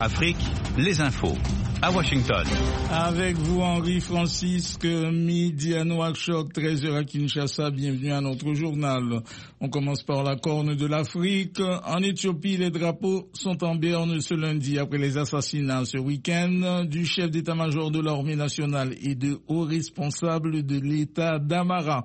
Afrique, les infos. À Washington. Avec vous, Henri-Francisque, midi à Nouakchott, 13h à Kinshasa. Bienvenue à notre journal. On commence par la Corne de l'Afrique. En Éthiopie, les drapeaux sont en berne ce lundi après les assassinats ce week-end du chef d'état-major de l'armée nationale et de hauts responsables de l'État d'Amara.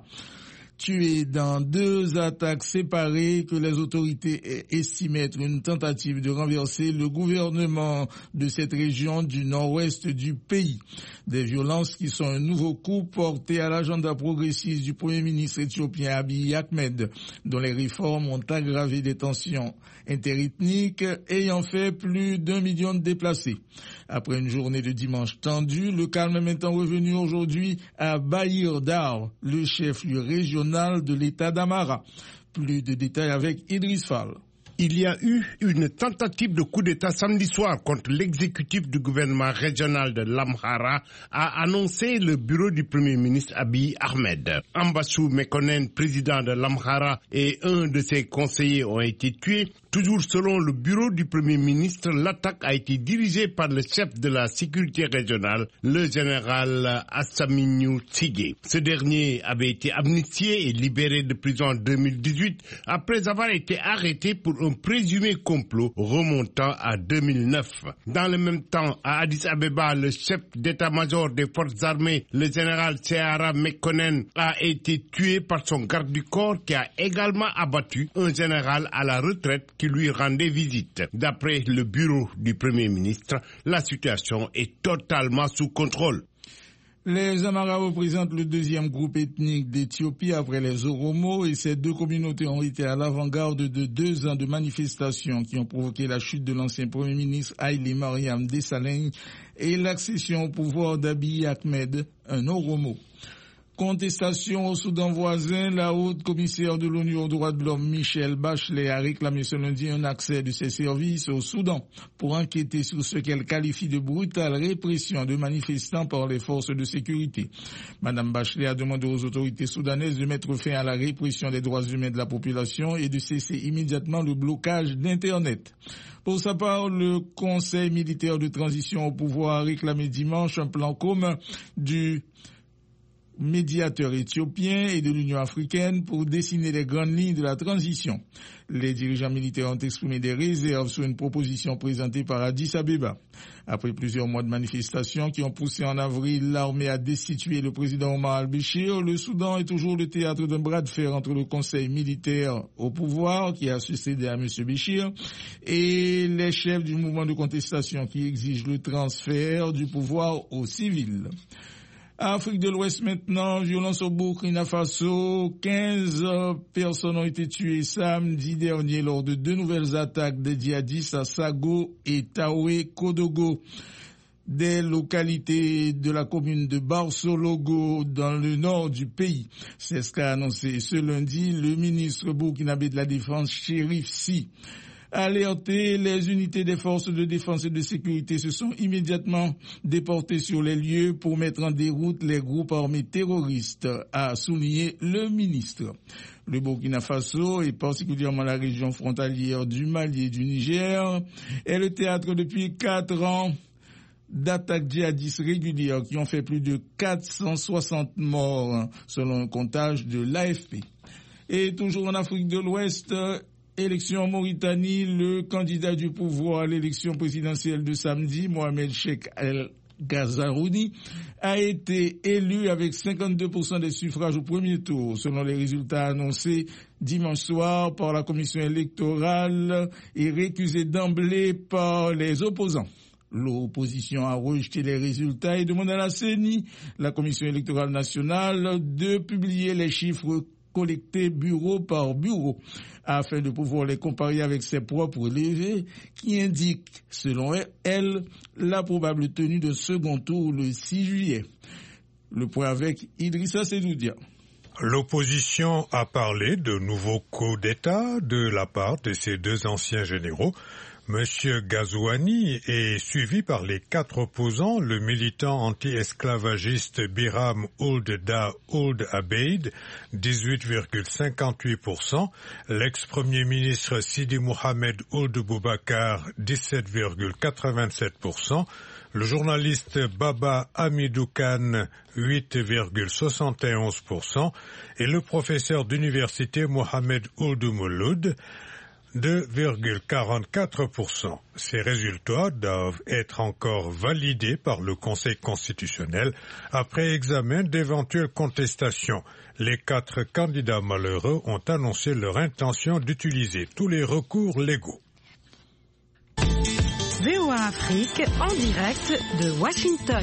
Tués dans deux attaques séparées que les autorités estiment être une tentative de renverser le gouvernement de cette région du nord-ouest du pays. Des violences qui sont un nouveau coup porté à l'agenda progressiste du Premier ministre éthiopien Abiy Ahmed, dont les réformes ont aggravé des tensions interethniques ayant fait plus d'1 million de déplacés. Après une journée de dimanche tendue, le calme est maintenant revenu aujourd'hui à Bahir Dar, le chef-lieu régional de l'État d'Amara. Plus de détails avec Idriss Fall. Il y a eu une tentative de coup d'État samedi soir contre l'exécutif du gouvernement régional de l'Amhara, a annoncé le bureau du Premier ministre Abiy Ahmed. Ambassou Mekonnen, président de l'Amhara, et un de ses conseillers ont été tués. Toujours selon le bureau du Premier ministre, l'attaque a été dirigée par le chef de la sécurité régionale, le général Assamignou Tsigé. Ce dernier avait été amnistié et libéré de prison en 2018 après avoir été arrêté pour un présumé complot remontant à 2009. Dans le même temps, à Addis Abeba, le chef d'état-major des forces armées, le général Sehara Mekonnen, a été tué par son garde du corps qui a également abattu un général à la retraite qui lui rendait visite. D'après le bureau du Premier ministre, la situation est totalement sous contrôle. Les Amara représentent le deuxième groupe ethnique d'Éthiopie après les Oromo et ces deux communautés ont été à l'avant-garde de 2 ans de manifestations qui ont provoqué la chute de l'ancien Premier ministre Haïlé Mariam Desalegn et l'accession au pouvoir d'Abiy Ahmed, un Oromo. Contestation au Soudan voisin, la haute commissaire de l'ONU aux droits de l'homme Michelle Bachelet a réclamé ce lundi un accès de ses services au Soudan pour enquêter sur ce qu'elle qualifie de brutale répression de manifestants par les forces de sécurité. Madame Bachelet a demandé aux autorités soudanaises de mettre fin à la répression des droits humains de la population et de cesser immédiatement le blocage d'Internet. Pour sa part, le Conseil militaire de transition au pouvoir a réclamé dimanche un plan commun du médiateur éthiopien et de l'Union africaine pour dessiner les grandes lignes de la transition. Les dirigeants militaires ont exprimé des réserves sur une proposition présentée par Addis Abeba. Après plusieurs mois de manifestations qui ont poussé en avril l'armée à destituer le président Omar al-Béchir, le Soudan est toujours le théâtre d'un bras de fer entre le conseil militaire au pouvoir qui a succédé à M. Béchir et les chefs du mouvement de contestation qui exigent le transfert du pouvoir aux civils. Afrique de l'Ouest maintenant, violence au Burkina Faso, 15 personnes ont été tuées samedi dernier lors de 2 nouvelles attaques de djihadistes à Sago et Taoué Kodogo, des localités de la commune de Barsologo dans le nord du pays. C'est ce qu'a annoncé ce lundi le ministre burkinabé de la Défense, Chérif Si. Alertés, les unités des forces de défense et de sécurité se sont immédiatement déportées sur les lieux pour mettre en déroute les groupes armés terroristes, a souligné le ministre. Le Burkina Faso, et particulièrement la région frontalière du Mali et du Niger, est le théâtre depuis 4 ans d'attaques djihadistes régulières qui ont fait plus de 460 morts, selon un comptage de l'AFP. Et toujours en Afrique de l'Ouest, élection en Mauritanie, le candidat du pouvoir à l'élection présidentielle de samedi, Mohamed Cheikh El Ghazouani, a été élu avec 52% des suffrages au premier tour, selon les résultats annoncés dimanche soir par la commission électorale et récusés d'emblée par les opposants. L'opposition a rejeté les résultats et demande à la CENI, la commission électorale nationale, de publier les chiffres collectés bureau par bureau afin de pouvoir les comparer avec ses propres relevés qui indiquent, selon elle, la probable tenue de second tour le 6 juillet. Le point avec Idrissa Sedoudia. L'opposition a parlé de nouveaux coups d'État de la part de ces 2 anciens généraux, M. Ghazouani est suivi par les 4 opposants, le militant anti-esclavagiste Biram Ould Da Ould Abeid, 18,58%, l'ex-premier ministre Sidi Mohamed Ould Boubacar, 17,87%, le journaliste Baba Hamidou Khan, 8,71%, et le professeur d'université Mohamed Ould Mouloud, 2,44%. Ces résultats doivent être encore validés par le Conseil constitutionnel après examen d'éventuelles contestations. Les 4 candidats malheureux ont annoncé leur intention d'utiliser tous les recours légaux. VOA Afrique en direct de Washington.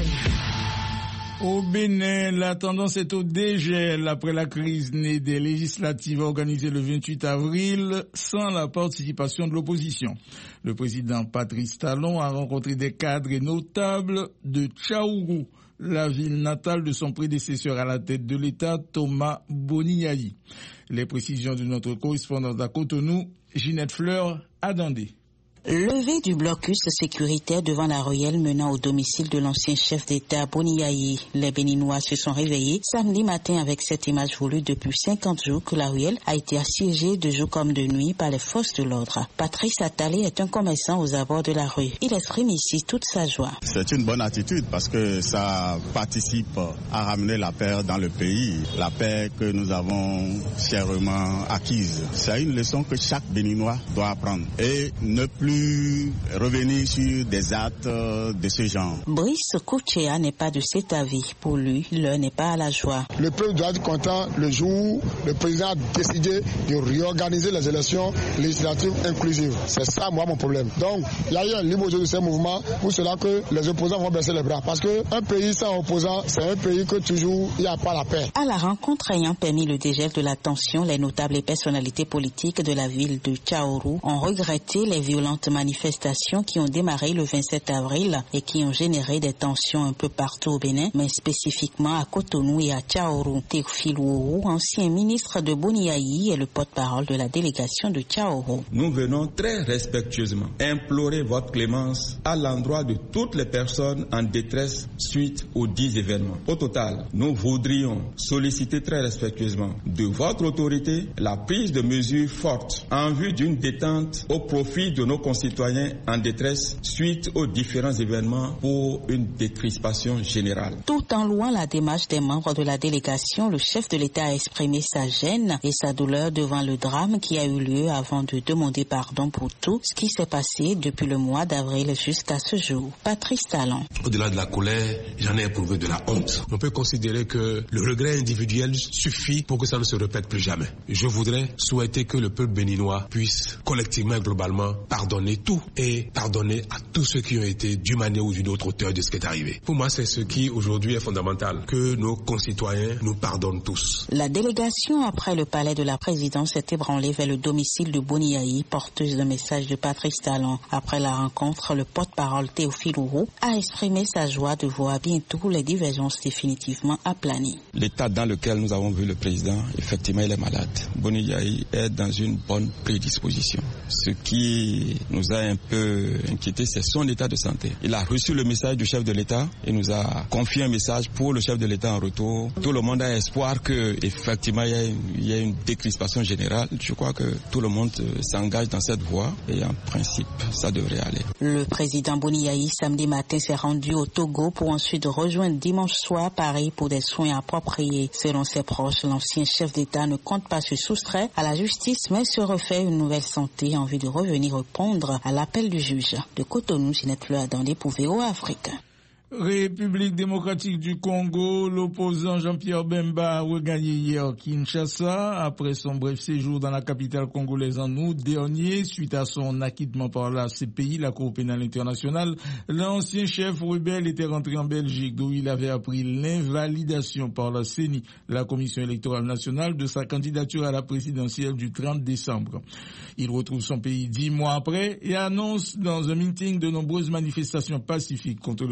Au Bénin, la tendance est au dégel après la crise née des législatives organisées le 28 avril sans la participation de l'opposition. Le président Patrice Talon a rencontré des cadres et notables de Tchaourou, la ville natale de son prédécesseur à la tête de l'État, Thomas Boniayi. Les précisions de notre correspondante à Cotonou, Ginette Fleur, à Dandé. Levée du blocus sécuritaire devant la ruelle menant au domicile de l'ancien chef d'État Boniayi. Les Béninois se sont réveillés samedi matin avec cette image voulue depuis 50 jours que la ruelle a été assiégée de jour comme de nuit par les forces de l'ordre. Patrice Attalé est un commerçant aux abords de la rue. Il exprime ici toute sa joie. C'est une bonne attitude parce que ça participe à ramener la paix dans le pays, la paix que nous avons chèrement acquise. C'est une leçon que chaque Béninois doit apprendre et ne plus revenir sur des actes de ce genre. Brice Kouchea n'est pas de cet avis. Pour lui, l'heure n'est pas à la joie. Le peuple doit être content le jour où le président a décidé de réorganiser les élections législatives inclusives. C'est ça, moi, mon problème. Donc, il y a eu un libre jeu de ces mouvements pour cela que les opposants vont baisser les bras. Parce qu'un pays sans opposants, c'est un pays que toujours il n'y a pas la paix. À la rencontre ayant permis le dégel de la tension, les notables et personnalités politiques de la ville de Tchaourou ont regretté les violentes manifestations qui ont démarré le 27 avril et qui ont généré des tensions un peu partout au Bénin, mais spécifiquement à Cotonou et à Tchaourou. Théophile Ouourou, ancien ministre de Boniayi, est le porte-parole de la délégation de Tchaourou. Nous venons très respectueusement implorer votre clémence à l'endroit de toutes les personnes en détresse suite aux 10 événements. Au total, nous voudrions solliciter très respectueusement de votre autorité la prise de mesures fortes en vue d'une détente au profit de nos concitoyens en détresse suite aux différents événements pour une décrispation générale. Tout en louant la démarche des membres de la délégation, le chef de l'État a exprimé sa gêne et sa douleur devant le drame qui a eu lieu avant de demander pardon pour tout ce qui s'est passé depuis le mois d'avril jusqu'à ce jour. Patrice Talon. Au-delà de la colère, j'en ai éprouvé de la honte. On peut considérer que le regret individuel suffit pour que ça ne se répète plus jamais. Je voudrais souhaiter que le peuple béninois puisse collectivement et globalement pardonner tout et pardonner à tous ceux qui ont été d'une manière ou d'une autre auteurs de ce qui est arrivé. Pour moi, c'est ce qui aujourd'hui est fondamental, que nos concitoyens nous pardonnent tous. La délégation, après le palais de la présidence, s'est ébranlée vers le domicile de Boniayi, porteuse d'un message de Patrice Talon. Après la rencontre, le porte-parole Théophile Ouourou a exprimé sa joie de voir bientôt les divergences définitivement aplanies. L'état dans lequel nous avons vu le président, effectivement, il est malade. Boniayi est dans une bonne prédisposition. Ce qui nous a un peu inquiété, c'est son état de santé. Il a reçu le message du chef de l'État et nous a confié un message pour le chef de l'État en retour. Tout le monde a espoir que effectivement il y a une décrispation générale. Je crois que tout le monde s'engage dans cette voie et en principe, ça devrait aller. Le président Boniayi, samedi matin, s'est rendu au Togo pour ensuite rejoindre dimanche soir Paris pour des soins appropriés. Selon ses proches, l'ancien chef d'État ne compte pas se soustraire à la justice, mais se refait une nouvelle santé en vue de revenir répondre à l'appel du juge. De Cotonou, Ginette Fleur dans les VOA Afrique. République démocratique du Congo, l'opposant Jean-Pierre Bemba a regagné hier Kinshasa après son bref séjour dans la capitale congolaise en août dernier suite à son acquittement par la CPI, la Cour pénale internationale. L'ancien chef rebelle était rentré en Belgique d'où il avait appris l'invalidation par la CENI, la Commission électorale nationale, de sa candidature à la présidentielle du 30 décembre. Il retrouve son pays 10 mois après et annonce dans un meeting de nombreuses manifestations pacifiques contre le régime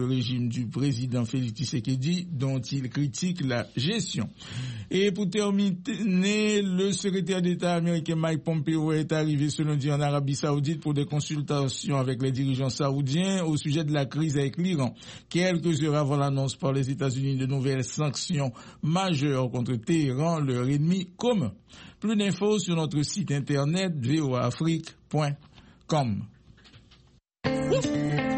régime du président Félix Tshisekedi dont il critique la gestion. Et pour terminer, le secrétaire d'État américain Mike Pompeo est arrivé ce lundi en Arabie Saoudite pour des consultations avec les dirigeants saoudiens au sujet de la crise avec l'Iran. Quelques heures avant l'annonce par les États-Unis de nouvelles sanctions majeures contre Téhéran, leur ennemi commun. Plus d'infos sur notre site internet voaafrique.com.